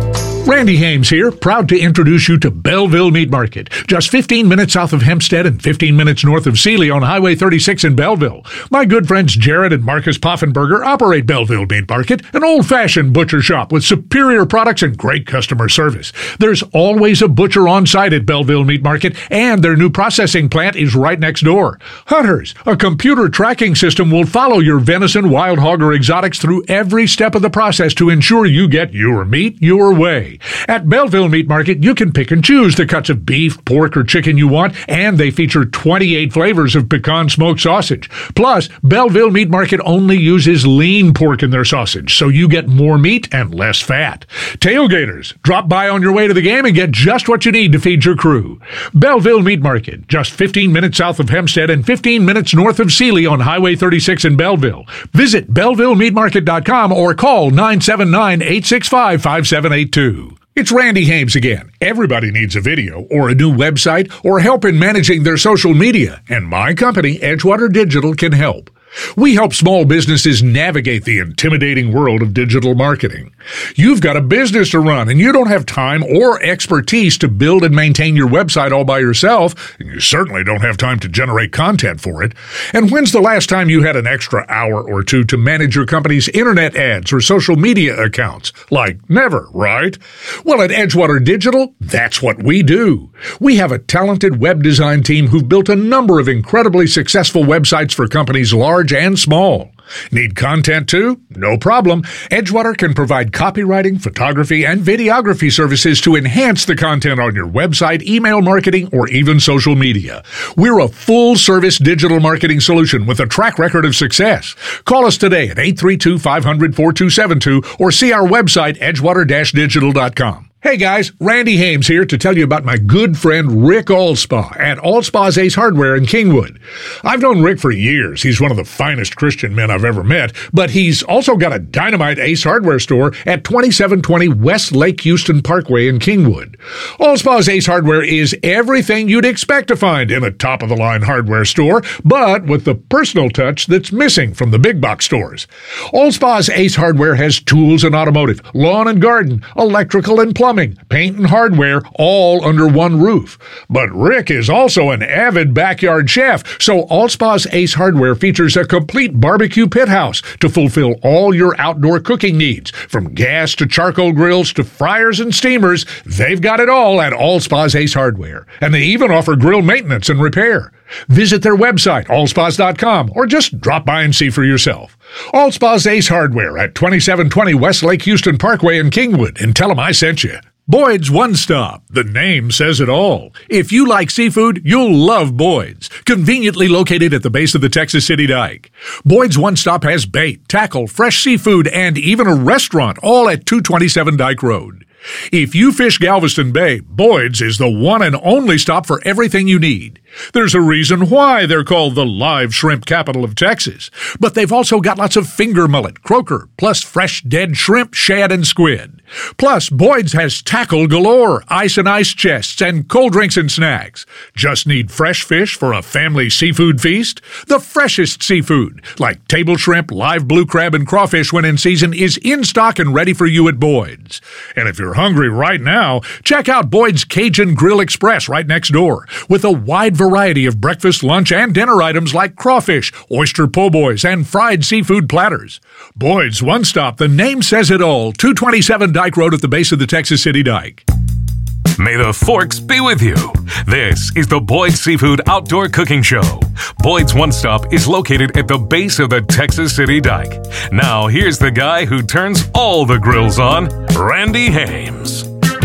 Randy Hames here, proud to introduce you to Belleville Meat Market, just fifteen minutes south of Hempstead and fifteen minutes north of Sealy on Highway thirty-six in Belleville. My good friends Jared and Marcus Poffenberger operate Belleville Meat Market, an old-fashioned butcher shop with superior products and great customer service. There's always a butcher on site at Belleville Meat Market, and their new processing plant is right next door. Hunters, a computer tracking system will follow your venison, wild hog, or exotics through every step of the process to ensure you get your meat your way. At Belleville Meat Market, you can pick and choose the cuts of beef, pork, or chicken you want, and they feature twenty-eight flavors of pecan smoked sausage. Plus, Belleville Meat Market only uses lean pork in their sausage, so you get more meat and less fat. Tailgaters, drop by on your way to the game and get just what you need to feed your crew. Belleville Meat Market, just fifteen minutes south of Hempstead and fifteen minutes north of Sealy on Highway thirty-six in Belleville. Visit belleville meat market dot com or call nine seven nine, eight six five, five seven eight two. It's Randy Hames again. Everybody needs a video or a new website or help in managing their social media, and my company, Edgewater Digital, can help. We help small businesses navigate the intimidating world of digital marketing. You've got a business to run, and you don't have time or expertise to build and maintain your website all by yourself, and you certainly don't have time to generate content for it. And when's the last time you had an extra hour or two to manage your company's internet ads or social media accounts? Like, never, right? Well, at Edgewater Digital, that's what we do. We have a talented web design team who've built a number of incredibly successful websites for companies large and small. Need content too? No problem. Edgewater can provide copywriting, photography, and videography services to enhance the content on your website, email marketing, or even social media. We're a full-service digital marketing solution with a track record of success. Call us today at eight three two, five hundred, four two seven two or see our website, edgewater dash digital dot com. Hey guys, Randy Hames here to tell you about my good friend Rick Allspaw at Allspaw's Ace Hardware in Kingwood. I've known Rick for years. He's one of the finest Christian men I've ever met, but he's also got a dynamite Ace Hardware store at twenty-seven twenty West Lake Houston Parkway in Kingwood. Allspaw's Ace Hardware is everything you'd expect to find in a top-of-the-line hardware store, but with the personal touch that's missing from the big box stores. Allspaw's Ace Hardware has tools and automotive, lawn and garden, electrical and plumbing, Plumbing, paint, and hardware, all under one roof. But Rick is also an avid backyard chef, so Allspaw's Ace Hardware features a complete barbecue pit house to fulfill all your outdoor cooking needs. From gas to charcoal grills to fryers and steamers, they've got it all at Allspaw's Ace Hardware. And they even offer grill maintenance and repair. Visit their website, allspas dot com, or just drop by and see for yourself. Allspaw's Ace Hardware at twenty-seven twenty West Lake Houston Parkway in Kingwood, and tell them I sent you. Boyd's One Stop. The name says it all. If you like seafood, you'll love Boyd's. Conveniently located at the base of the Texas City Dike. Boyd's One Stop has bait, tackle, fresh seafood, and even a restaurant, all at two twenty-seven Dike Road. If you fish Galveston Bay, Boyd's is the one and only stop for everything you need. There's a reason why they're called the live shrimp capital of Texas. But they've also got lots of finger mullet, croaker, plus fresh dead shrimp, shad, and squid. Plus, Boyd's has tackle galore, ice and ice chests, and cold drinks and snacks. Just need fresh fish for a family seafood feast? The freshest seafood, like table shrimp, live blue crab, and crawfish when in season, is in stock and ready for you at Boyd's. And if you're hungry right now, check out Boyd's Cajun Grill Express right next door, with a wide variety of breakfast, lunch, and dinner items like crawfish, oyster po' boys, and fried seafood platters. Boyd's One Stop, the name says it all, two twenty-seven Dike Road at the base of the Texas City Dike.
May the forks be with you. This is the Boyd's Seafood Outdoor Cooking Show. Boyd's One Stop is located at the base of the Texas City Dike. Now, here's the guy who turns all the grills on, Randy Hames.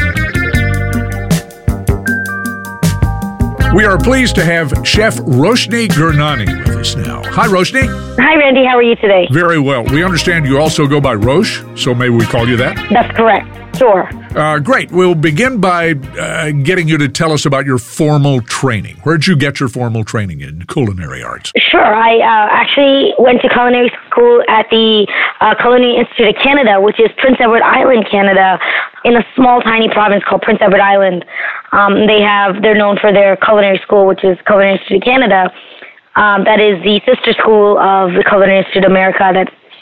We are pleased to have Chef Roshni Gurnani with us now. Hi, Roshni.
Hi, Randy. How are you today?
Very well. We understand you also go by Rosh, so maybe we call you that?
That's correct. Sure.
Uh, great. We'll begin by uh, getting you to tell us about your formal training. Where'd you get your formal training in culinary arts?
Sure. I uh, actually went to culinary school at the uh, Culinary Institute of Canada, which is Prince Edward Island, Canada, in a small, tiny province called Prince Edward Island. Um, they have, they're known for their culinary school, which is Culinary Institute of Canada. Um, that is the sister school of the Culinary Institute of America that's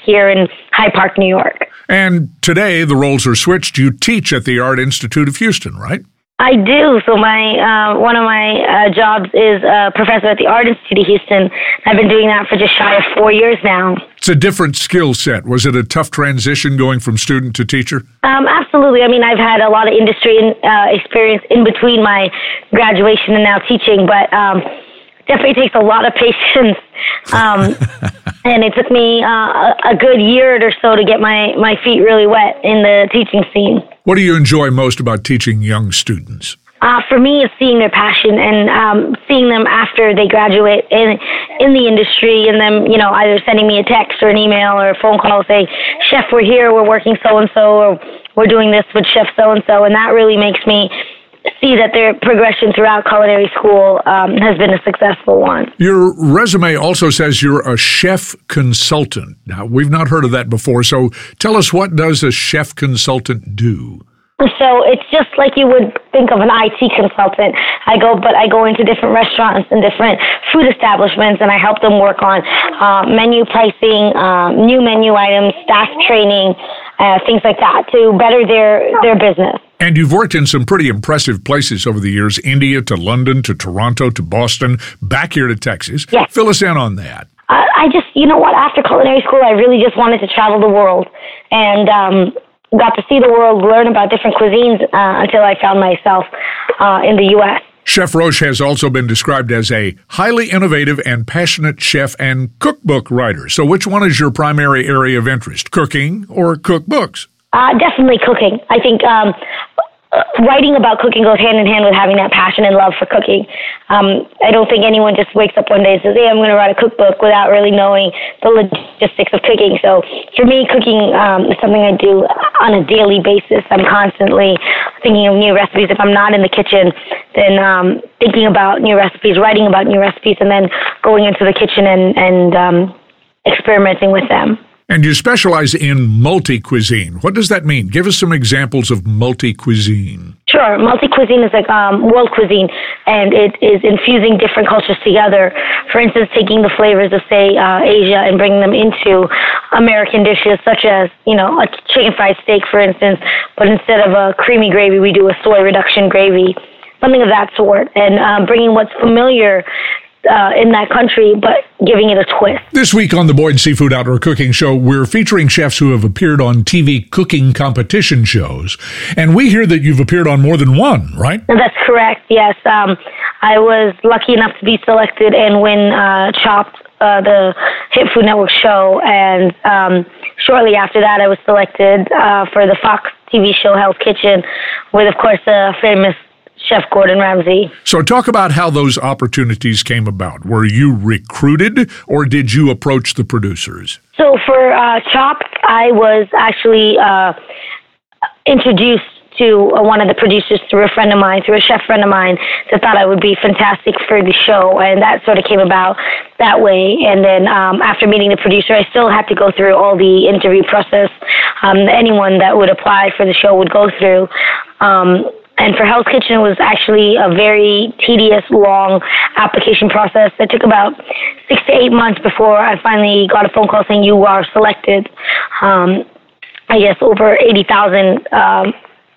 here in Hyde Park, New York.
And today, the roles are switched. You teach at the Art Institute of Houston, right?
I do. So my uh, one of my uh, jobs is a professor at the Art Institute of Houston. I've been doing that for just shy of four years now.
It's a different skill set. Was it a tough transition going from student to teacher?
Um, absolutely. I mean, I've had a lot of industry uh, experience in between my graduation and now teaching, but um, definitely takes a lot of patience. Um, and it took me uh, a good year or so to get my, my feet really wet in the teaching scene.
What do you enjoy most about teaching young students?
Uh, for me, it's seeing their passion and um, seeing them after they graduate in in the industry, and them, you know, either sending me a text or an email or a phone call saying, "Chef, we're here, we're working so-and-so, or we're doing this with Chef so-and-so," and that really makes me see that their progression throughout culinary school um, has been a successful one. Your
resume also says you're a chef consultant. Now, we've not heard of that before, so tell us, what does a chef consultant do?
So it's just like you would think of an I T consultant. I go, but I go into different restaurants and different food establishments, and I help them work on uh, menu pricing, uh, new menu items, staff training, uh, things like that to better their, their business.
And you've worked in some pretty impressive places over the years, India to London to Toronto to Boston, back here to Texas.
Yes.
Fill us in on that.
I, I just, you know what, after culinary school, I really just wanted to travel the world, and um, got to see the world, learn about different cuisines uh, until I found myself uh, in the U S
Chef Roche has also been described as a highly innovative and passionate chef and cookbook writer. So which one is your primary area of interest, cooking or cookbooks?
Uh, definitely cooking. I think um, writing about cooking goes hand in hand with having that passion and love for cooking. Um, I don't think anyone just wakes up one day and says, "Hey, I'm going to write a cookbook," without really knowing the logistics of cooking. So for me, cooking um, is something I do on a daily basis. I'm constantly thinking of new recipes. If I'm not in the kitchen, then um, thinking about new recipes, writing about new recipes, and then going into the kitchen and, and um, experimenting with them.
And you specialize in multi-cuisine. What does that mean? Give us some examples of multi-cuisine.
Sure. Multi-cuisine is like um, world cuisine, and it is infusing different cultures together. For instance, taking the flavors of, say, uh, Asia and bringing them into American dishes, such as, you know, a chicken fried steak, for instance, but instead of a creamy gravy, we do a soy reduction gravy, something of that sort, and um, bringing what's familiar Uh, in that country, but giving it a twist.
This week on the Boyd Seafood Outdoor Cooking Show, we're featuring chefs who have appeared on T V cooking competition shows. And we hear that you've appeared on more than one, right?
That's correct, yes. Um, I was lucky enough to be selected and win uh, Chopped, uh, the Hit Food Network show. And um, shortly after that, I was selected uh, for the Fox T V show Hell's Kitchen with, of course, the famous Chef Gordon Ramsay.
So talk about how those opportunities came about. Were you recruited, or did you approach the producers?
So for uh, Chopped, I was actually uh, introduced to uh, one of the producers through a friend of mine, through a chef friend of mine, that thought I would be fantastic for the show, and that sort of came about that way. And then um, after meeting the producer, I still had to go through all the interview process um, anyone that would apply for the show would go through. Um, And for Hell's Kitchen, it was actually a very tedious, long application process. It took about six to eight months before I finally got a phone call saying you are selected. Um, I guess over eighty thousand um,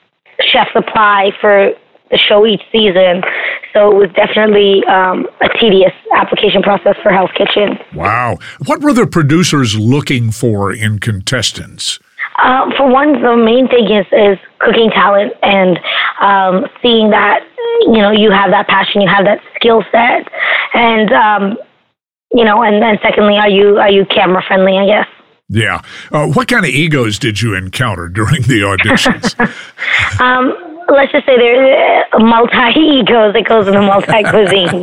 chefs apply for the show each season. So it was definitely um, a tedious application process for Hell's Kitchen.
Wow. What were the producers looking for in contestants?
Uh, for one, the main thing is, is cooking talent and um, seeing that, you know, you have that passion, you have that skill set. And, um, you know, and then secondly, are you are you camera friendly, I guess?
Yeah. Uh, what kind of egos did you encounter during the auditions?
um, let's just say there's multi-egos that goes in the multi-cuisine.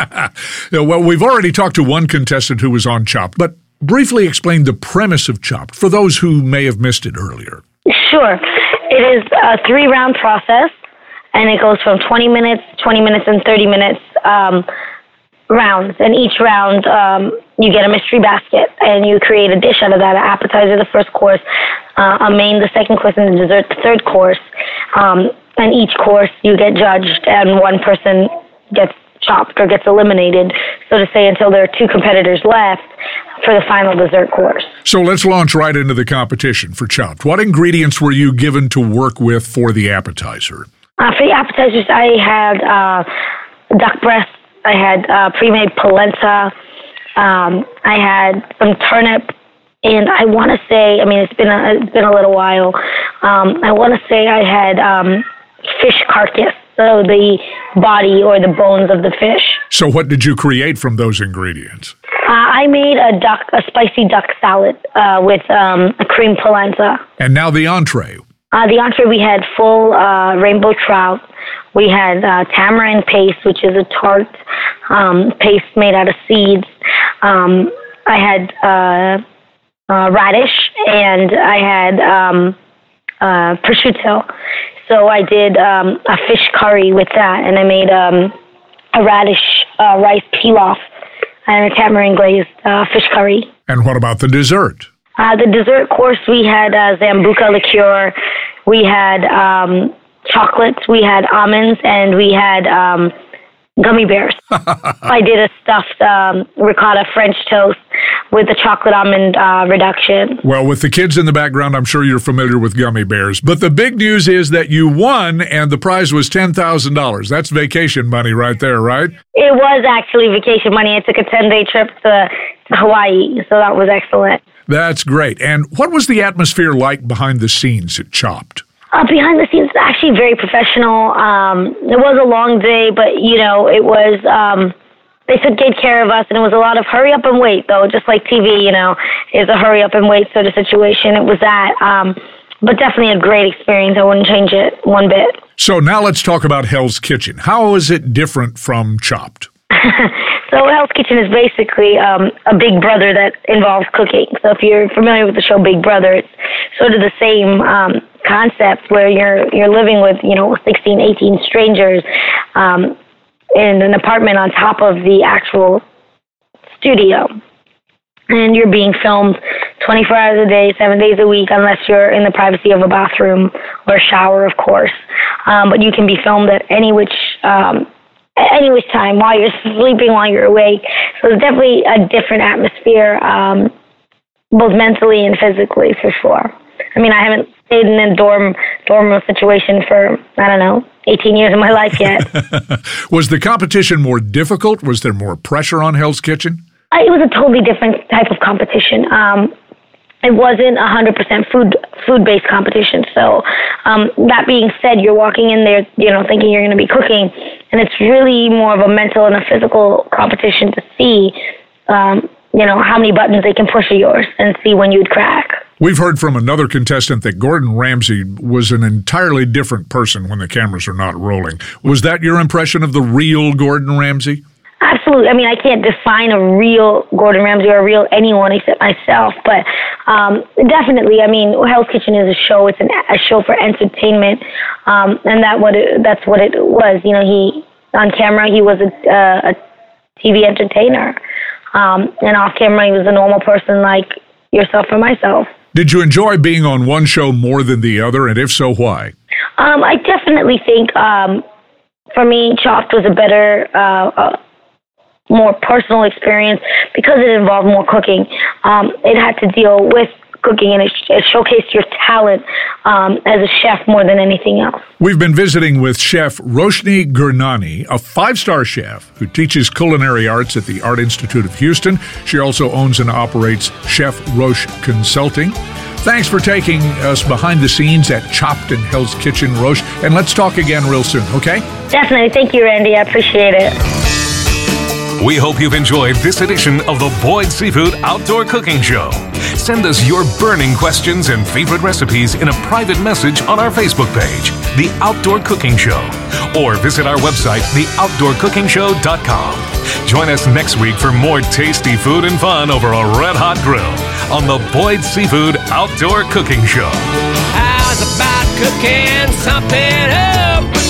Yeah, well, we've already talked to one contestant who was on Chopped, but briefly explain the premise of Chopped for those who may have missed it earlier.
Sure. It is a three-round process, and it goes from twenty minutes, twenty minutes, and thirty minutes um, rounds. And each round, um, you get a mystery basket, and you create a dish out of that, an appetizer, the first course, uh, a main, the second course, and a dessert, the third course. Um, and each course, you get judged, and one person gets chopped or gets eliminated, so to say, until there are two competitors left for the final dessert course.
So let's launch right into the competition for Chopped. What ingredients were you given to work with for the appetizer?
Uh, for the appetizers, I had uh, duck breast, I had uh, pre-made polenta, um, I had some turnip, and I want to say, I mean, it's been a, it's been a little while. Um, I want to say I had um, fish carcass, so the body or the bones of the fish.
So what did you create from those ingredients?
Uh, I made a duck, a spicy duck salad uh, with um, a cream polenta.
And now the entree.
Uh, the entree, we had full uh, rainbow trout. We had uh, tamarind paste, which is a tart um, paste made out of seeds. Um, I had uh, uh, radish, and I had um, uh, prosciutto. So I did um, a fish curry with that, and I made um, a radish uh, rice pilaf and a tamarind glazed uh, fish curry.
And what about the dessert?
Uh, the dessert course, we had uh, Zambuca liqueur, we had um, chocolates, we had almonds, and we had um, gummy bears. I did a stuffed um, ricotta French toast with the chocolate almond uh, reduction.
Well, with the kids in the background, I'm sure you're familiar with gummy bears. But the big news is that you won, and the prize was ten thousand dollars. That's vacation money right there, right?
It was actually vacation money. I took a ten-day trip to, to Hawaii, so that was excellent.
That's great. And what was the atmosphere like behind the scenes at Chopped?
Uh, behind the scenes, actually very professional. Um, it was a long day, but, you know, it was, um, they took good care of us, and it was a lot of hurry up and wait, though, just like T V, you know, is a hurry up and wait sort of situation. It was that, um, but definitely a great experience. I wouldn't change it one bit.
So now let's talk about Hell's Kitchen. How is it different from Chopped?
So Hell's Kitchen is basically um, a Big Brother that involves cooking. So if you're familiar with the show Big Brother, it's sort of the same um, concept where you're you're living with, you know, sixteen, eighteen strangers um, in an apartment on top of the actual studio. And you're being filmed twenty-four hours a day, seven days a week, unless you're in the privacy of a bathroom or a shower, of course. Um, but you can be filmed at any which um, any which time, while you're sleeping, while you're awake. So it's definitely a different atmosphere, um, both mentally and physically, for sure. I mean, I haven't stayed in a dorm dorm situation for, I don't know, eighteen years of my life yet.
Was the competition more difficult? Was there more pressure on Hell's Kitchen?
Uh, it was a totally different type of competition. Um, it wasn't a one hundred percent food, food-based competition. So um, that being said, you're walking in there, you know, thinking you're going to be cooking, and it's really more of a mental and a physical competition to see, um, you know, how many buttons they can push of yours and see when you'd crack.
We've heard from another contestant that Gordon Ramsay was an entirely different person when the cameras are not rolling. Was that your impression of the real Gordon Ramsay?
Absolutely. I mean, I can't define a real Gordon Ramsay or a real anyone except myself, but um, definitely. I mean, Hell's Kitchen is a show. It's an, a show for entertainment, um, and that what it, that's what it was. You know, he on camera he was a, uh, a T V entertainer, um, and off camera he was a normal person like yourself or myself.
Did you enjoy being on one show more than the other, and if so, why?
Um, I definitely think um, for me, Chopped was a better. Uh, uh, more personal experience because it involved more cooking. Um, it had to deal with cooking, and it, it showcased your talent um, as a chef more than anything else.
We've been visiting with Chef Roshni Gurnani, a five-star chef who teaches culinary arts at the Art Institute of Houston. She also owns and operates Chef Roche Consulting. Thanks for taking us behind the scenes at Chopped and Hell's Kitchen, Roche, and let's talk again real soon, okay?
Definitely. Thank you, Randy. I appreciate it.
We hope you've enjoyed this edition of the Boyd Seafood Outdoor Cooking Show. Send us your burning questions and favorite recipes in a private message on our Facebook page, The Outdoor Cooking Show, or visit our website, the outdoor cooking show dot com. Join us next week for more tasty food and fun over a red-hot grill on the Boyd Seafood Outdoor Cooking Show.
How's about cooking something up?